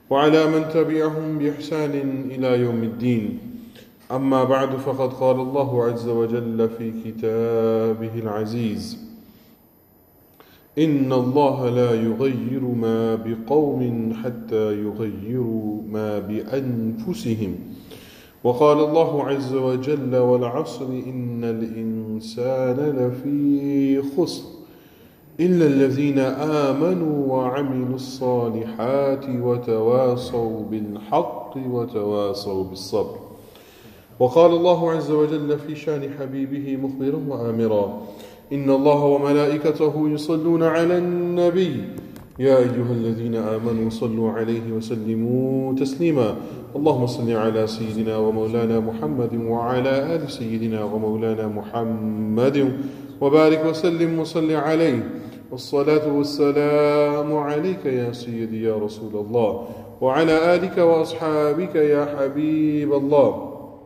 وعلى من تبعهم بإحسان إلى يوم الدين. أما بعد فقد قال الله عز وجل في كتابه العزيز: إن الله لا يغير ما بقوم حتى يغيروا ما بأنفسهم. وقال الله عز وجل: والعصر إن الإنسان لفي خسر إلا الذين آمنوا وعملوا الصالحات وتواصوا بالحق وتواصوا بالصبر. وقال الله عز وجل في شان حبيبه مخبرا وآمرا: إن الله وملائكته يصلون على النبي يا أيها الذين آمنوا صلوا عليه وسلموا تسليما. اللهم صل على سيدنا ومولانا محمد وعلى آل سيدنا ومولانا محمد وبارك وسلم وصل عليه. والصلاة والسلام عليك يا سيدي يا رسول الله وعلى آلك وأصحابك يا حبيب الله.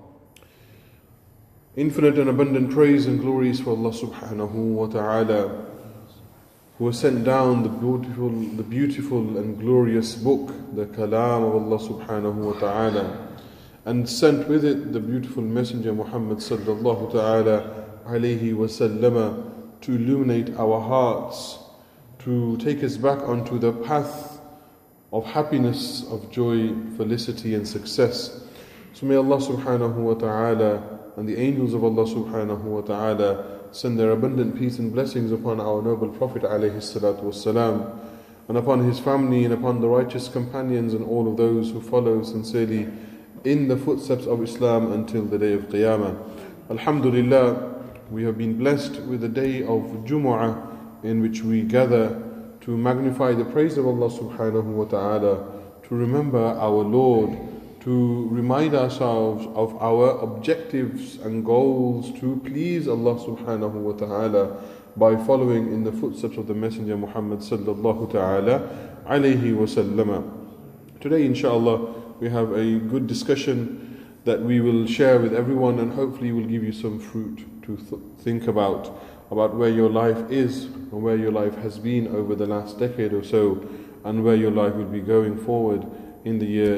Infinite and abundant praise and glory is for Allah subhanahu wa ta'ala, who has sent down the beautiful and glorious book, the Kalam of Allah subhanahu wa ta'ala, and sent with it the beautiful messenger Muhammad sallallahu ta'ala alayhi wa sallama to illuminate our hearts, to take us back onto the path of happiness, of joy, felicity and success. So may Allah subhanahu wa ta'ala and the angels of Allah subhanahu wa ta'ala send their abundant peace and blessings upon our noble Prophet alayhi salatu wassalam, and upon his family and upon the righteous companions and all of those who follow sincerely in the footsteps of Islam until the day of Qiyamah. Alhamdulillah, we have been blessed with the day of Jumu'ah, in which we gather to magnify the praise of Allah subhanahu wa ta'ala, to remember our Lord, to remind ourselves of our objectives and goals to please Allah subhanahu wa ta'ala by following in the footsteps of the Messenger Muhammad sallallahu ta'ala alayhi wa sallama. Today inshallah we have a good discussion that we will share with everyone, and hopefully will give you some fruit to think about where your life is and where your life has been over the last decade or so, and where your life will be going forward in the year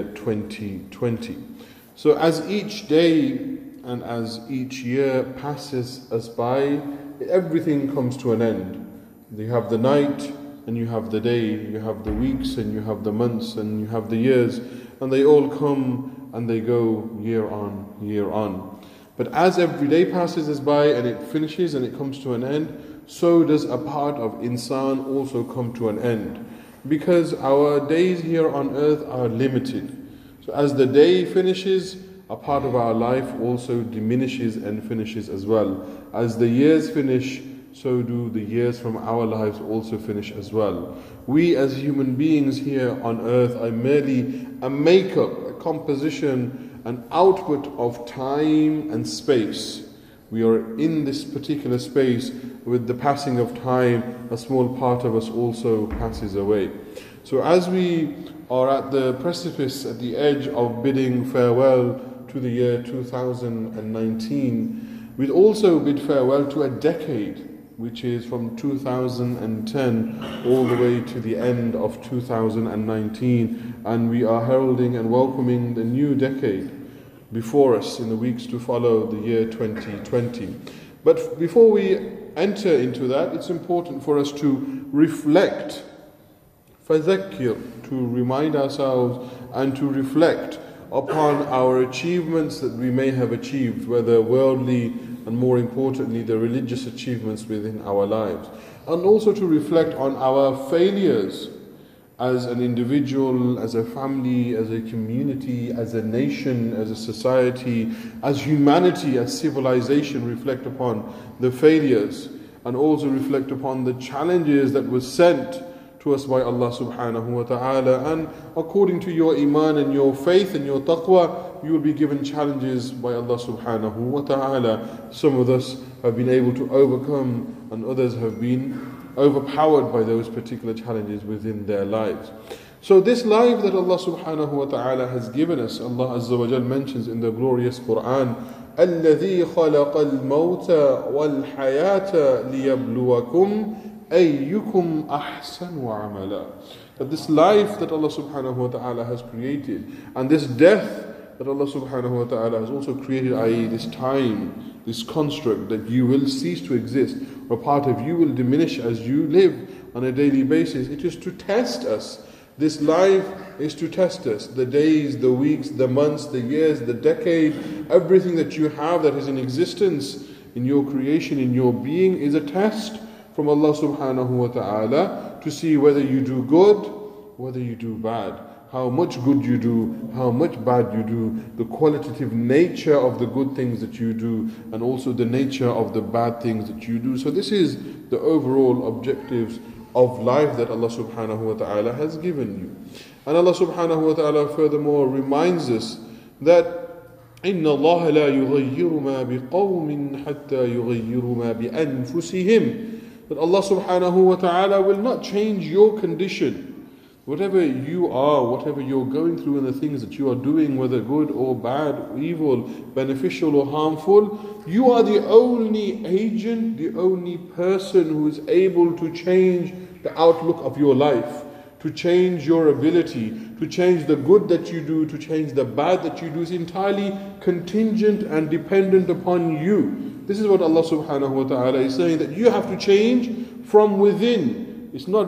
2020. So as each day and as each year passes us by, everything comes to an end. You have the night and you have the day, you have the weeks and you have the months and you have the years, and they all come and they go year on, year on. But as every day passes us by and it finishes and it comes to an end, so does a part of insan also come to an end. Because our days here on earth are limited. So as the day finishes, a part of our life also diminishes and finishes as well. As the years finish, so do the years from our lives also finish as well. We as human beings here on earth are merely a makeup, a composition, an output of time and space. We are in this particular space. With the passing of time, a small part of us also passes away. So as we are at the precipice, at the edge of bidding farewell to the year 2019, we'd also bid farewell to a decade, which is from 2010 all the way to the end of 2019, and we are heralding and welcoming the new decade before us in the weeks to follow, the year 2020. But before we enter into that, it's important for us to reflect, فَذَكِّرْ, to remind ourselves and to reflect upon our achievements that we may have achieved, whether worldly and more importantly the religious achievements within our lives, and also to reflect on our failures as an individual, as a family, as a community, as a nation, as a society, as humanity, as civilization. Reflect upon the failures and also reflect upon the challenges that were sent to us by Allah subhanahu wa ta'ala. And according to your iman and your faith and your taqwa, you will be given challenges by Allah subhanahu wa ta'ala. Some of us have been able to overcome, and others have been overpowered by those particular challenges within their lives. So this life that Allah subhanahu wa ta'ala has given us, Allah Azza wa Jal mentions in the glorious Quran, الَّذِي خَلَقَ الْمَوْتَ وَالْحَيَاةَ لِيَبْلُوَكُمْ أَيُّكُمْ أَحْسَنُ عَمَلًا. that this life that Allah subhanahu wa ta'ala has created, and this death that Allah subhanahu wa ta'ala has also created, i.e. this time, this construct that you will cease to exist, or part of you will diminish as you live on a daily basis. It is to test us. This life is to test us. The days, the weeks, the months, the years, the decade, everything that you have that is in existence in your creation, in your being, is a test from Allah subhanahu wa ta'ala to see whether you do good, whether you do bad. How much good you do, how much bad you do, the qualitative nature of the good things that you do, and also the nature of the bad things that you do. So this is the overall objectives of life that Allah subhanahu wa ta'ala has given you. And Allah subhanahu wa ta'ala furthermore reminds us that إِنَّ اللَّهَ لَا يُغَيِّرُ مَا بِقَوْمٍ حَتَّى يُغَيِّرُ مَا بِأَنفُسِهِمْ. That Allah subhanahu wa ta'ala will not change your condition. Whatever you are, whatever you're going through, and the things that you are doing, whether good or bad, evil, beneficial or harmful, you are the only agent, the only person who is able to change the outlook of your life, to change your ability, to change the good that you do, to change the bad that you do, is entirely contingent and dependent upon you. This is what Allah subhanahu wa ta'ala is saying, that you have to change from within. It's not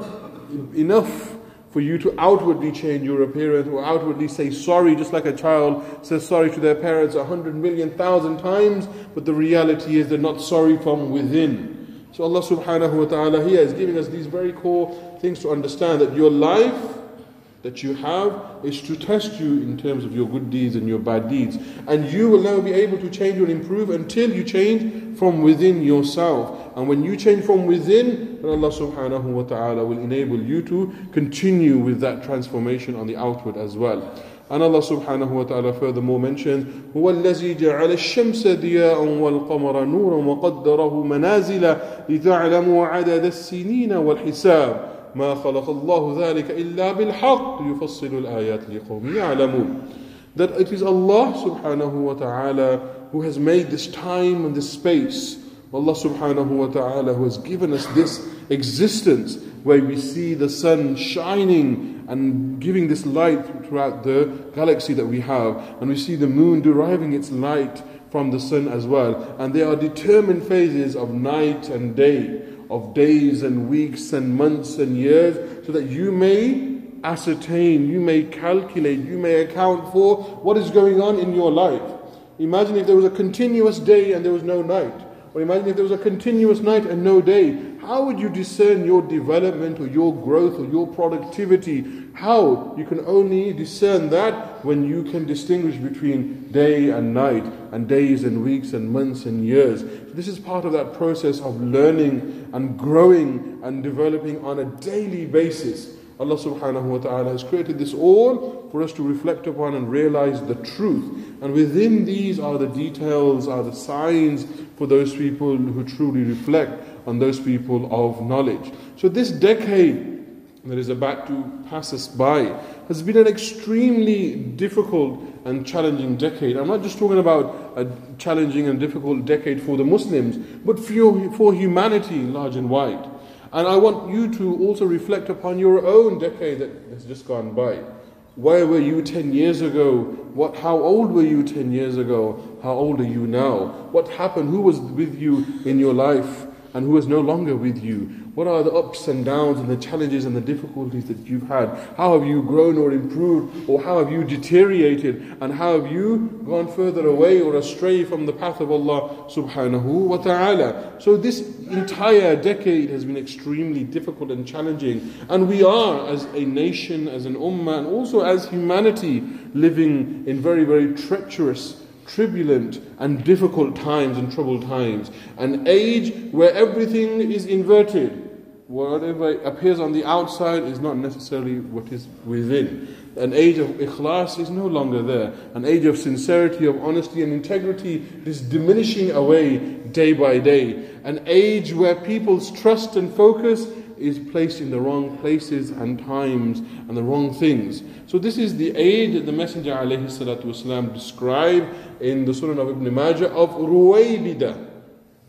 enough for you to outwardly change your appearance or outwardly say sorry, just like a child says sorry to their parents 100,000,000 times, but the reality is they're not sorry from within. So Allah subhanahu wa ta'ala here is giving us these very core things to understand, that your life that you have is to test you in terms of your good deeds and your bad deeds. And you will never be able to change or improve until you change from within yourself. And when you change from within, then Allah subhanahu wa ta'ala will enable you to continue with that transformation on the outward as well. And Allah subhanahu wa ta'ala furthermore mentions, هُوَ الَّذِي جَعَلَ الشَّمْسَ ضِيَاءً وَالْقَمَرَ نُورًا وَقَدَّرَهُ مَنَازِلَ لِتَعْلَمُوا عَدَدَ السِّنِينَ وَالْحِسَابَ ما خلق الله ذلك إلا بالحق يفصل الآيات لقوم يعلمون. That it is Allah subhanahu wa ta'ala who has made this time and this space. Allah subhanahu wa ta'ala who has given us this existence where we see the sun shining and giving this light throughout the galaxy that we have, and we see the moon deriving its light from the sun as well. And there are determined phases of night and day, of days and weeks and months and years, so that you may ascertain, you may calculate, you may account for what is going on in your life. Imagine if there was a continuous day and there was no night. Or imagine if there was a continuous night and no day. How would you discern your development or your growth or your productivity? How? You can only discern that when you can distinguish between day and night, and days and weeks and months and years. This is part of that process of learning and growing and developing on a daily basis. Allah subhanahu wa ta'ala has created this all for us to reflect upon and realize the truth. And within these are the details, are the signs for those people who truly reflect on those people of knowledge. So this decade that is about to pass us by has been an extremely difficult and challenging decade. I'm not just talking about a challenging and difficult decade for the Muslims, but for humanity large and wide. And I want you to also reflect upon your own decade that has just gone by. Where were you 10 years ago? How old were you 10 years ago? How old are you now? What happened? Who was with you in your life and who is no longer with you? What are the ups and downs and the challenges and the difficulties that you've had? How have you grown or improved, or how have you deteriorated, and how have you gone further away or astray from the path of Allah subhanahu wa ta'ala? So this entire decade has been extremely difficult and challenging, and we are, as a nation, as an ummah, and also as humanity, living in very, very treacherous, turbulent and difficult times and troubled times. An age where everything is inverted. Whatever appears on the outside is not necessarily what is within. An age of ikhlas is no longer there. An age of sincerity, of honesty and integrity is diminishing away day by day. An age where people's trust and focus is placed in the wrong places and times and the wrong things. So this is the age that the Messenger alayhi salatu wasalam described in the Sunan of Ibn Majah of Ruwaybida.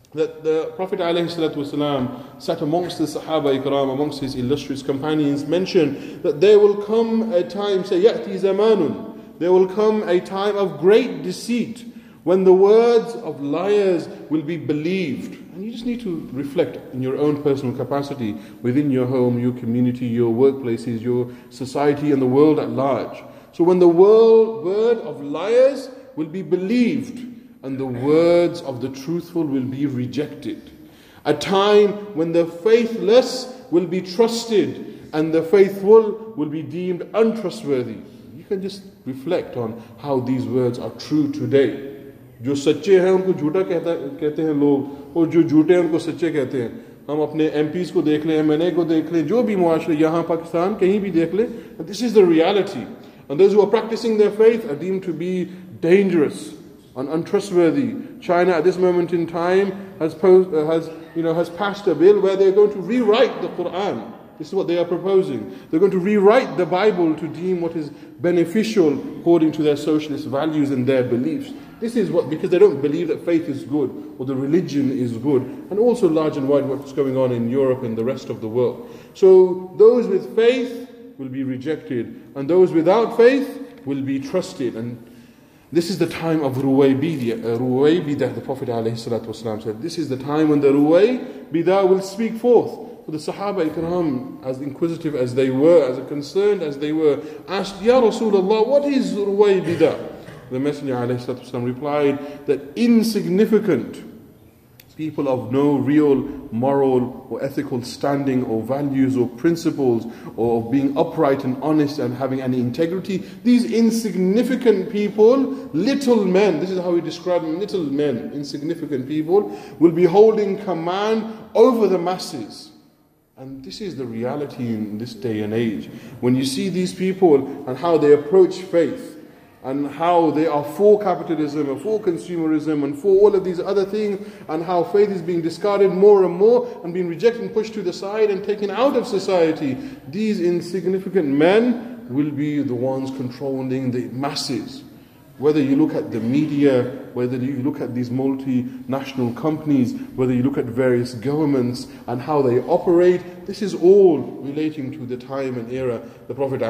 that the Prophet ﷺ sat amongst the Sahaba Ikram, amongst his illustrious companions, mentioned that there will come a time, say, يَأْتِي زَمَانٌ, there will come a time of great deceit when the words of liars will be believed. And you just need to reflect in your own personal capacity, within your home, your community, your workplaces, your society and the world at large. So when the word of liars will be believed, and the words of the truthful will be rejected. A time when the faithless will be trusted and the faithful will be deemed untrustworthy. You can just reflect on how these words are true today. जो सच्चे हैं उनको झूठा कहते हैं लोग, और जो झूठे हैं उनको सच्चे कहते हैं. हम अपने MPs को देख लें, MNA को देख लें, जो भी मुआशरे यहाँ पाकिस्तान कहीं भी देख लें, this is the reality. And those who are practicing their faith are deemed to be dangerous and untrustworthy. China at this moment in time has passed a bill where they're going to rewrite the Quran. This is what they are proposing. They're going to rewrite the Bible to deem what is beneficial according to their socialist values and their beliefs. This is because they don't believe that faith is good or the religion is good, and also large and wide what's going on in Europe and the rest of the world. So those with faith will be rejected, and those without faith will be trusted. And this is the time of Ruwaybidah. The Prophet ﷺ said, this is the time when the Ruwaybidah will speak forth. So the Sahaba Ikram, as inquisitive as they were, as concerned as they were, asked, Ya Rasulullah, what is Ruwaybidah? The Messenger ﷺ replied that insignificant people of no real moral or ethical standing or values or principles or of being upright and honest and having any integrity, these insignificant people, little men, this is how we describe them, little men, insignificant people, will be holding command over the masses. And this is the reality in this day and age. When you see these people and how they approach faith, and how they are for capitalism and for consumerism and for all of these other things, and how faith is being discarded more and more and being rejected and pushed to the side and taken out of society, these insignificant men will be the ones controlling the masses. Whether you look at the media, whether you look at these multinational companies, whether you look at various governments and how they operate, this is all relating to the time and era the Prophet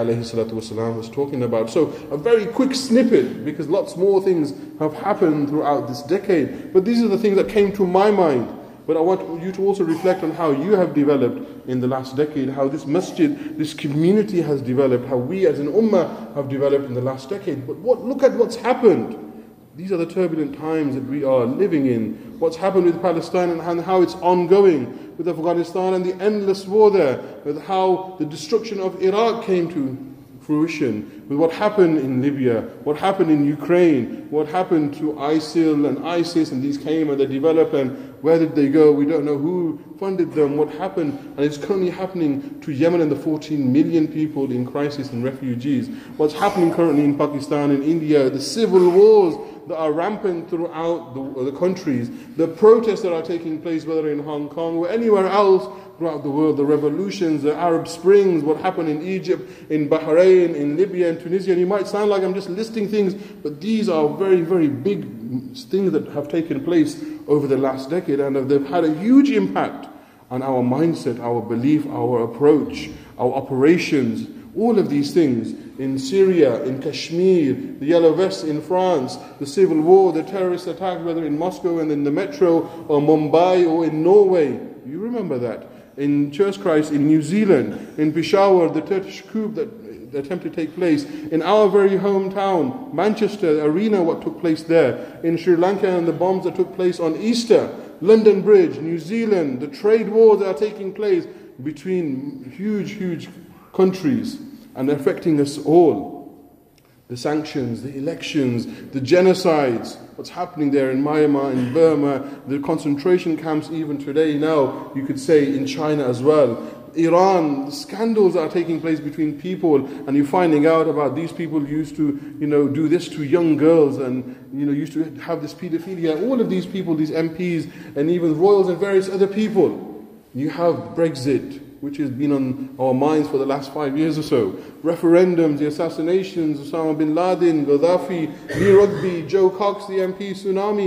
ﷺ was talking about. So a very quick snippet, because lots more things have happened throughout this decade, but these are the things that came to my mind. But I want you to also reflect on how you have developed in the last decade, how this masjid, this community has developed, how we as an ummah have developed in the last decade. But look at what's happened. These are the turbulent times that we are living in. What's happened with Palestine and how it's ongoing, with Afghanistan and the endless war there, with how the destruction of Iraq came to fruition, with what happened in Libya, what happened in Ukraine, what happened to ISIL and ISIS, and these came and they developed, and where did they go? We don't know who funded them, what happened, and it's currently happening to Yemen and the 14 million people in crisis and refugees. What's happening currently in Pakistan and India, the civil wars that are rampant throughout the countries, the protests that are taking place, whether in Hong Kong or anywhere else throughout the world, the revolutions, the Arab Springs, what happened in Egypt, in Bahrain, in Libya, and Tunisia. And you might sound like I'm just listing things, but these are very, very big things that have taken place over the last decade, and they've had a huge impact on our mindset, our belief, our approach, our operations, all of these things. In Syria, in Kashmir, the Yellow Vests in France, the civil war, the terrorist attack, whether in Moscow and in the metro, or Mumbai, or in Norway. You remember that. In Church Christ, in New Zealand, in Peshawar, the Turkish coup that attempted to take place, in our very hometown, Manchester, Arena, what took place there, in Sri Lanka and the bombs that took place on Easter, London Bridge, New Zealand, the trade wars that are taking place between huge countries and affecting us all. The sanctions, the elections, the genocides, what's happening there in Myanmar, in Burma, the concentration camps even today now, you could say in China as well. Iran, the scandals that are taking place between people, and you're finding out about these people used to, do this to young girls, and, used to have this pedophilia. All of these people, these MPs, and even royals and various other people. You have Brexit, which has been on our minds for the last 5 years or so. Referendums, the assassinations, Osama bin Laden, Gaddafi, Lee Rugby, Joe Cox, the MP, tsunamis,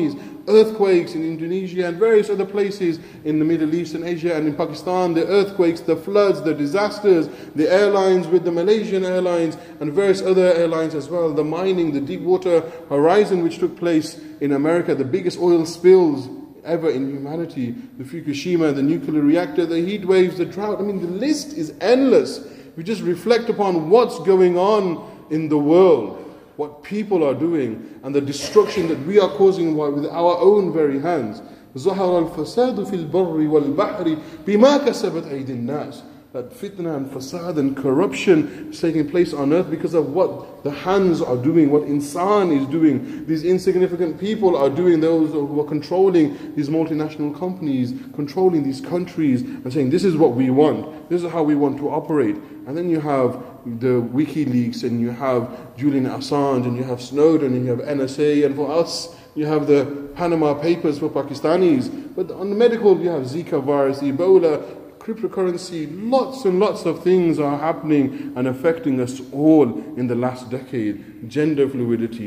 earthquakes in Indonesia and various other places in the Middle East and Asia and in Pakistan, the earthquakes, the floods, the disasters, the airlines with the Malaysian Airlines and various other airlines as well, the mining, the Deepwater Horizon which took place in America, the biggest oil spills ever in humanity, the Fukushima, the nuclear reactor, the heat waves, the drought. I mean, the list is endless. We just reflect upon what's going on in the world, what people are doing, and the destruction that we are causing with our own very hands. ظهر الفساد في البر والبحر بما كسبت أيدي الناس. That fitna and fasad and corruption is taking place on earth because of what the hands are doing, what insan is doing. These insignificant people are doing, those who are controlling these multinational companies, controlling these countries and saying this is what we want, this is how we want to operate. And then you have the WikiLeaks and you have Julian Assange and you have Snowden and you have NSA, and for us you have the Panama Papers for Pakistanis. But on the medical you have Zika virus, Ebola, cryptocurrency, lots and lots of things are happening and affecting us all in the last decade. Gender fluidity,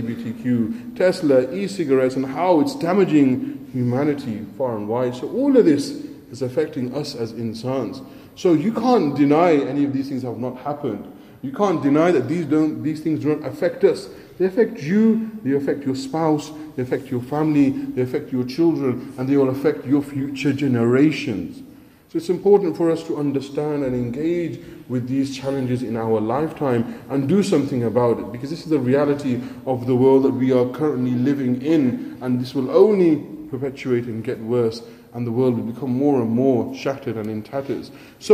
LGBTQ, Tesla, e-cigarettes, and how it's damaging humanity far and wide. So all of this is affecting us as insans. So you can't deny any of these things have not happened. You can't deny that these things do not affect us. They affect you, they affect your spouse, they affect your family, they affect your children, and they will affect your future generations. So it's important for us to understand and engage with these challenges in our lifetime and do something about it, because this is the reality of the world that we are currently living in, and this will only perpetuate and get worse, and the world will become more and more shattered and in tatters.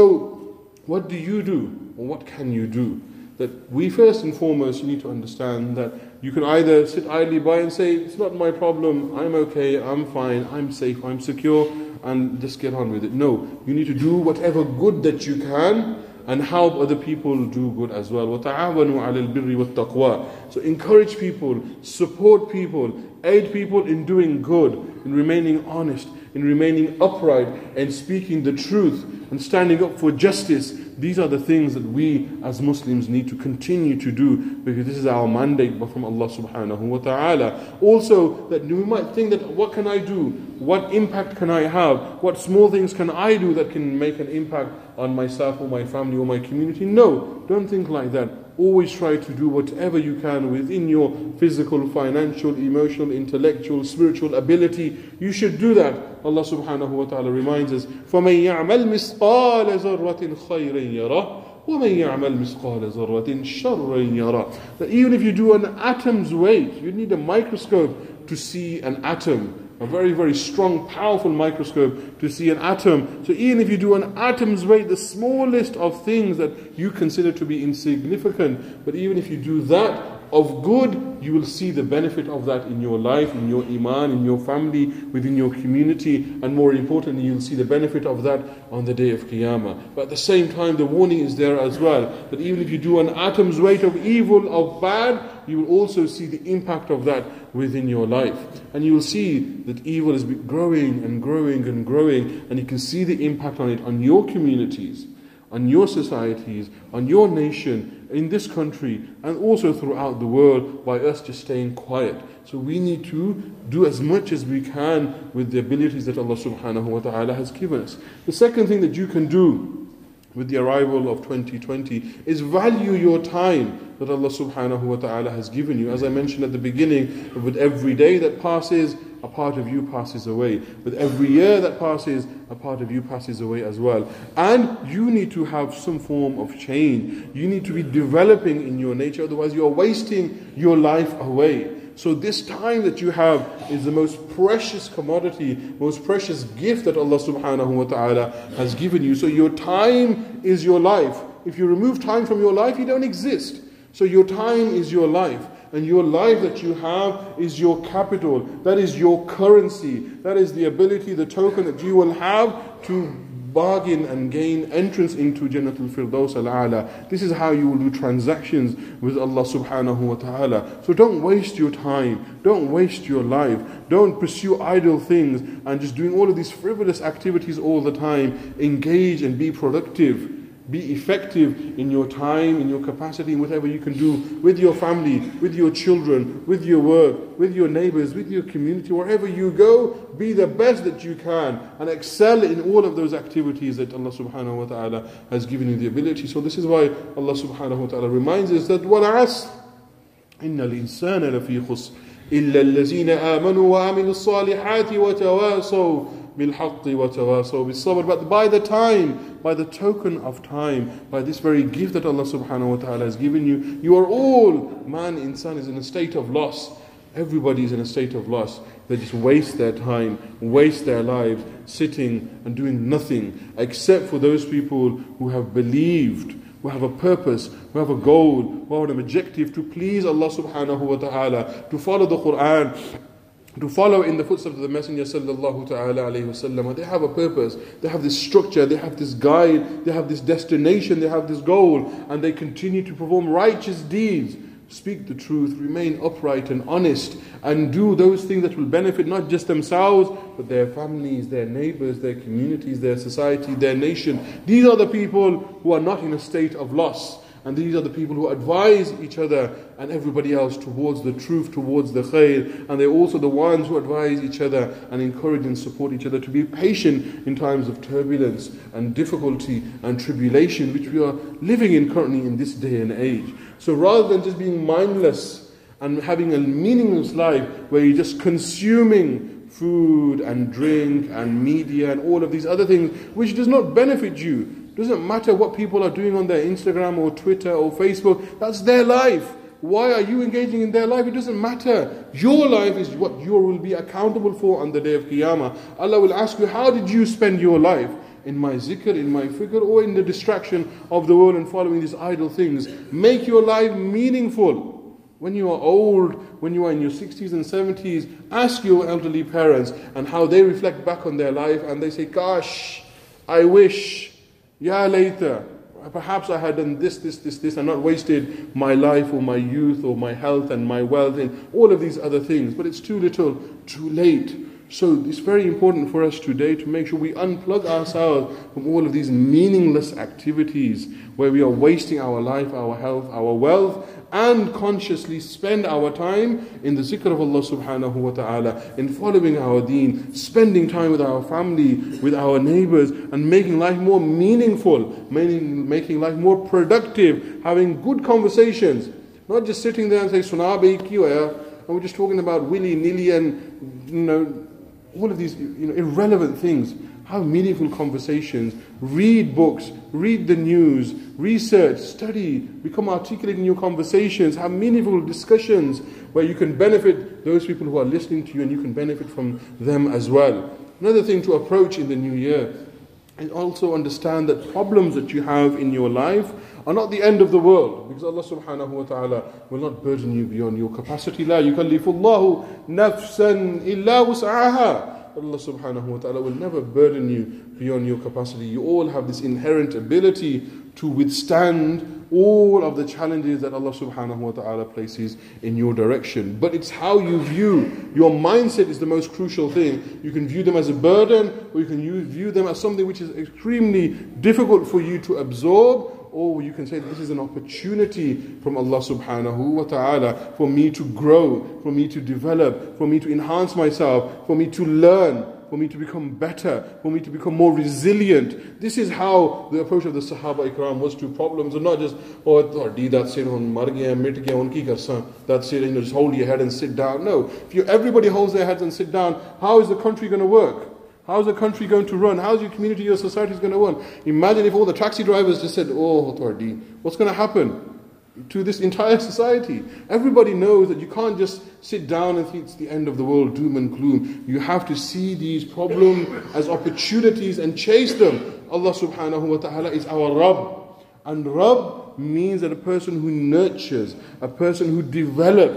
So what do you do, or what can you do? That we first and foremost, you need to understand that you can either sit idly by and say, it's not my problem, I'm okay, I'm fine, I'm safe, I'm secure, and just get on with it. No, you need to do whatever good that you can and help other people do good as well. وَتَعَاوَنُوا عَلَى الْبِرِّ وَالتَّقْوَى. So encourage people, support people, aid people in doing good, in remaining honest, in remaining upright, and speaking the truth, and standing up for justice. These are the things that we as Muslims need to continue to do, because this is our mandate from Allah subhanahu wa ta'ala. Also, that we might think that what can I do? What impact can I have? What small things can I do that can make an impact on myself or my family or my community? No, don't think like that. Always try to do whatever you can within your physical, financial, emotional, intellectual, spiritual ability. You should do that. Allah subhanahu wa ta'ala reminds us, فَمَنْ يَعْمَلْ مِثْقَالَ ذَرَّةٍ خَيْرًا يَرَهُ وَمَنْ يَعْمَلْ مِثْقَالَ ذَرَّةٍ شَرًّا يَرَهُ. That even if you do an atom's weight, you need a microscope to see an atom. A very, very strong, powerful microscope to see an atom. So even if you do an atom's weight, the smallest of things that you consider to be insignificant, but even if you do that of good, you will see the benefit of that in your life, in your iman, in your family, within your community, and more importantly, you'll see the benefit of that on the day of Qiyamah. But at the same time, the warning is there as well, that even if you do an atom's weight of evil, of bad, you will also see the impact of that within your life. And you will see that evil is growing and growing and growing, and you can see the impact on it, on your communities, on your societies, on your nation, in this country, and also throughout the world, by us just staying quiet. So we need to do as much as we can with the abilities that Allah subhanahu wa ta'ala has given us. The second thing that you can do with the arrival of 2020 is value your time that Allah subhanahu wa ta'ala has given you. As I mentioned at the beginning, with every day that passes, a part of you passes away. With every year that passes, a part of you passes away as well. And you need to have some form of change. You need to be developing in your nature, otherwise you are wasting your life away. So this time that you have is the most precious commodity, most precious gift that Allah subhanahu wa ta'ala has given you. So your time is your life. If you remove time from your life, you don't exist. So your time is your life. And your life that you have is your capital. That is your currency. That is the ability, the token that you will have to bargain and gain entrance into Jannatul Firdaus al-A'la. This is how you will do transactions with Allah subhanahu wa ta'ala. So don't waste your time. Don't waste your life. Don't pursue idle things and just doing all of these frivolous activities all the time. Engage and be productive. Be effective in your time, in your capacity, in whatever you can do with your family, with your children, with your work, with your neighbors, with your community. Wherever you go, be the best that you can and excel in all of those activities that Allah subhanahu wa ta'ala has given you the ability. So this is why Allah subhanahu wa ta'ala reminds us that وَالْعَصْرِ إِنَّ الْإِنسَانَ لَفِي خُسْرٍ إِلَّا الَّذِينَ آمَنُوا وَعَمِلُوا الصَّالِحَاتِ وَتَوَاصَوْا بِالْحَقِّ وَتَوَاصَوْا بِالصَّبْرِ. But by the token of time, by this very gift that Allah subhanahu wa ta'ala has given you, you are all, man, insan is in a state of loss. Everybody is in a state of loss. They just waste their time, waste their lives, sitting and doing nothing, except for those people who have believed, who have a purpose, who have a goal, who have an objective to please Allah subhanahu wa ta'ala, to follow the Quran, to follow in the footsteps of the Messenger sallallahu ta'ala alayhi wa sallam. They have a purpose, they have this structure, they have this guide, they have this destination, they have this goal, and they continue to perform righteous deeds, speak the truth, remain upright and honest, and do those things that will benefit not just themselves, but their families, their neighbors, their communities, their society, their nation. These are the people who are not in a state of loss. And these are the people who advise each other and everybody else towards the truth, towards the khair. And they're also the ones who advise each other and encourage and support each other to be patient in times of turbulence and difficulty and tribulation, which we are living in currently in this day and age. So rather than just being mindless and having a meaningless life where you're just consuming food and drink and media and all of these other things which does not benefit you. Doesn't matter what people are doing on their Instagram or Twitter or Facebook. That's their life. Why are you engaging in their life? It doesn't matter. Your life is what you will be accountable for on the day of Qiyamah. Allah will ask you, how did you spend your life? In my zikr, in my fikr, or in the distraction of the world and following these idle things? Make your life meaningful. When you are old, when you are in your 60s and 70s, ask your elderly parents and how they reflect back on their life and they say, gosh, I wish, yeah, later, perhaps I had done this, and not wasted my life or my youth or my health and my wealth and all of these other things. But it's too little, too late. So it's very important for us today to make sure we unplug ourselves from all of these meaningless activities where we are wasting our life, our health, our wealth, and consciously spend our time in the zikr of Allah subhanahu wa ta'ala, in following our deen, spending time with our family, with our neighbors, and making life more meaningful, making life more productive, having good conversations, not just sitting there and say, Sunabe kiya, and we're just talking about willy-nilly and, all of these irrelevant things. Have meaningful conversations, read books, read the news, research, study, become articulate in your conversations, have meaningful discussions where you can benefit those people who are listening to you and you can benefit from them as well. Another thing to approach in the new year is also understand that problems that you have in your life are not the end of the world, because Allah subhanahu wa ta'ala will not burden you beyond your capacity. La yukallifullahu nafsan illa wus'aha. Allah subhanahu wa ta'ala will never burden you beyond your capacity. You all have this inherent ability to withstand all of the challenges that Allah subhanahu wa ta'ala places in your direction. But it's how you view. Your mindset is the most crucial thing. You can view them as a burden, or you can view them as something which is extremely difficult for you to absorb, or you can say this is an opportunity from Allah subhanahu wa ta'ala for me to grow, for me to develop, for me to enhance myself, for me to learn, for me to become better, for me to become more resilient. This is how the approach of the Sahaba Ikram was to problems, and not just, that's it, that's it, just hold your head and sit down. No, if everybody holds their heads and sit down, how is the country going to work? How's the country going to run? How's your community, your society is going to run? Imagine if all the taxi drivers just said, what's going to happen to this entire society? Everybody knows that you can't just sit down and think it's the end of the world, doom and gloom. You have to see these problems as opportunities and chase them. Allah subhanahu wa ta'ala is our Rabb. And Rabb means that a person who nurtures, a person who develops,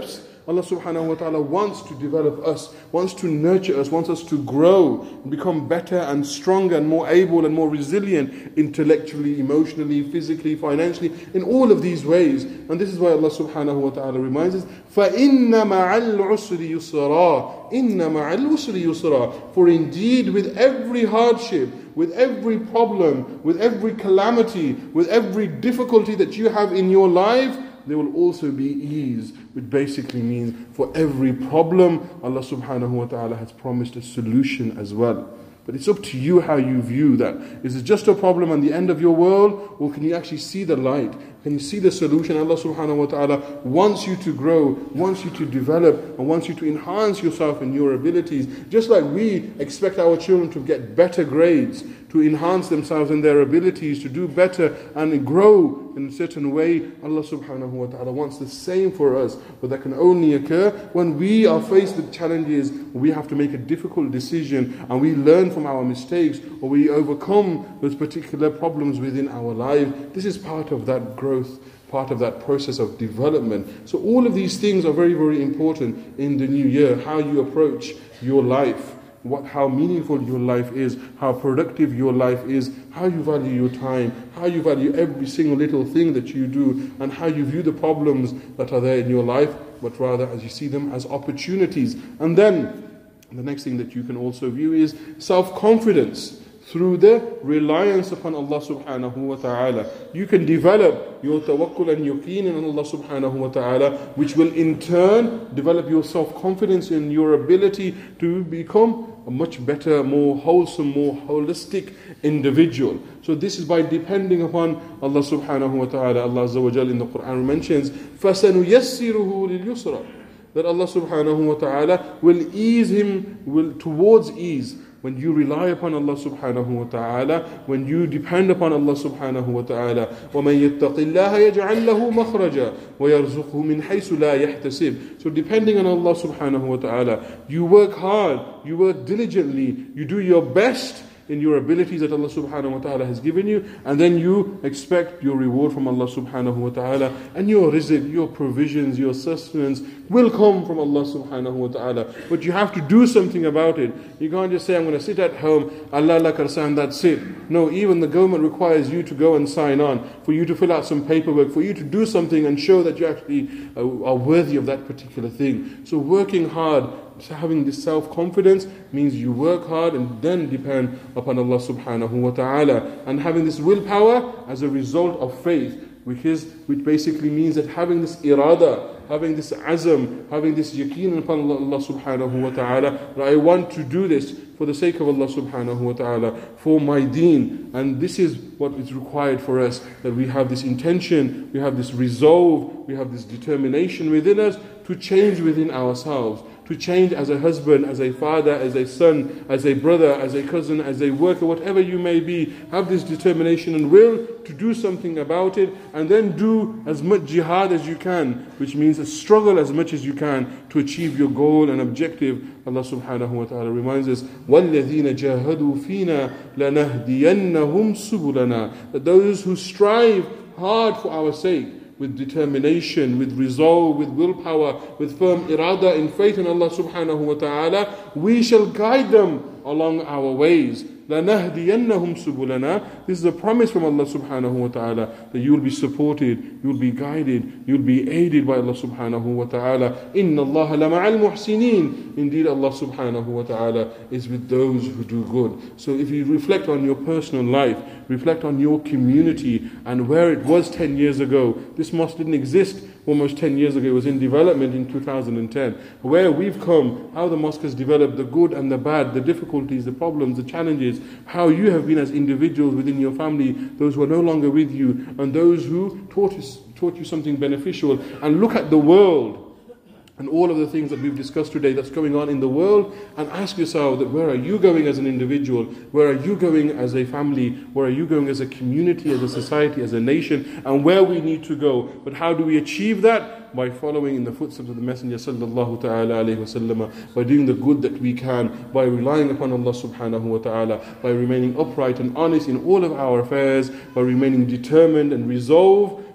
Allah subhanahu wa ta'ala wants to develop us, wants to nurture us, wants us to grow and become better and stronger and more able and more resilient intellectually, emotionally, physically, financially, in all of these ways. And this is why Allah subhanahu wa ta'ala reminds us, فَإِنَّ مَعَ الْعُسْرِ يُسْرًا إِنَّ مَعَ الْعُسْرِ يُسْرًا. For indeed with every hardship, with every problem, with every calamity, with every difficulty that you have in your life, there will also be ease, which basically means for every problem, Allah subhanahu wa ta'ala has promised a solution as well. But it's up to you how you view that. Is it just a problem on the end of your world, or can you actually see the light? Can you see the solution? Allah subhanahu wa ta'ala wants you to grow, wants you to develop, and wants you to enhance yourself and your abilities. Just like we expect our children to get better grades, to enhance themselves in their abilities, to do better and grow in a certain way, Allah subhanahu wa ta'ala wants the same for us. But that can only occur when we are faced with challenges, we have to make a difficult decision, and we learn from our mistakes, or we overcome those particular problems within our life. This is part of that growth, part of that process of development. So all of these things are very, very important in the new year. How you approach your life, how meaningful your life is, how productive your life is, how you value your time, how you value every single little thing that you do, and how you view the problems that are there in your life, but rather as you see them as opportunities. And then the next thing that you can also view is self-confidence. Through the reliance upon Allah subhanahu wa ta'ala, you can develop your tawakkul and yaqeen in Allah subhanahu wa ta'ala, which will in turn develop your self-confidence in your ability to become a much better, more wholesome, more holistic individual. So this is by depending upon Allah subhanahu wa ta'ala. Allah Azza wa Jal in the Quran mentions, فَسَنُيَسِّرُهُ لِلْيُسْرَى, that Allah subhanahu wa ta'ala will ease him towards ease. When you rely upon Allah subhanahu wa ta'ala, when you depend upon Allah subhanahu wa ta'ala, وَمَنْ يَتَّقِ اللَّهَ يَجْعَلْ لَهُ مَخْرَجًا وَيَرْزُقْهُ مِنْ حَيْثُ لَا يَحْتَسِبُ. So depending on Allah subhanahu wa ta'ala, you work hard, you work diligently, you do your best in your abilities that Allah subhanahu wa ta'ala has given you, and then you expect your reward from Allah subhanahu wa ta'ala, and your rizq, your provisions, your sustenance will come from Allah subhanahu wa ta'ala. But you have to do something about it. You can't just say, I'm going to sit at home, Allah lakarsan, that's it. No, even the government requires you to go and sign on, for you to fill out some paperwork, for you to do something and show that you actually are worthy of that particular thing. So working hard, having this self-confidence means you work hard and then depend upon Allah subhanahu wa ta'ala, and having this willpower as a result of faith, which basically means that having this irada, having this azam, having this yaqeen upon Allah subhanahu wa ta'ala, that I want to do this for the sake of Allah subhanahu wa ta'ala, for my deen. And this is what is required for us, that we have this intention, we have this resolve, we have this determination within us to change within ourselves, to change as a husband, as a father, as a son, as a brother, as a cousin, as a worker, whatever you may be. Have this determination and will to do something about it, and then do as much jihad as you can, which means struggle as much as you can to achieve your goal and objective. Allah subhanahu wa ta'ala reminds us, وَالَّذِينَ جَاهَدُوا فِينَا لَنَهْدِيَنَّهُمْ سُبُلَنَا, that those who strive hard for our sake, with determination, with resolve, with willpower, with firm irada and faith in Allah subhanahu wa ta'ala, we shall guide them along our ways. لَنَهْدِيَنَّهُمْ سُبُلَنَا. This is a promise from Allah subhanahu wa ta'ala, that you will be supported, you will be guided, you will be aided by Allah subhanahu wa ta'ala. إِنَّ اللَّهَ لَمَعَ الْمُحْسِنِينَ. Indeed, Allah subhanahu wa ta'ala is with those who do good. So if you reflect on your personal life, reflect on your community and where it was 10 years ago. This mosque didn't exist almost 10 years ago. It was in development in 2010. Where we've come, how the mosque has developed, the good and the bad, the difficulties, the problems, the challenges, how you have been as individuals within your family, those who are no longer with you, and those who taught you something beneficial. And look at the world and all of the things that we've discussed today that's going on in the world, and ask yourself that where are you going as an individual, where are you going as a family, where are you going as a community, as a society, as a nation, and where we need to go. But how do we achieve that? By following in the footsteps of the Messenger sallallahu ta'ala alayhi wa sallam, by doing the good that we can, by relying upon Allah subhanahu wa ta'ala, by remaining upright and honest in all of our affairs, by remaining determined and resolved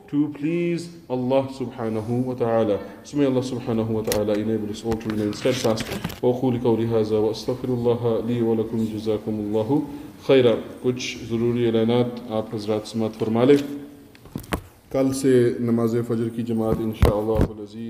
to please Allah subhanahu wa ta'ala. So may Allah subhanahu wa ta'ala enable us all to remain steadfast. وَأَقُولُ قَوْلِي هَذَا وَأَسْتَغْفِرُ اللَّهَ لِي وَلَكُمْ جَزَاكُمُ اللَّهُ خَيْرًا. कुछ ज़रूरी एलानात आप हज़रात समात फरमा लें. कल से नमाज फजर की जमात इंशाअल्लाह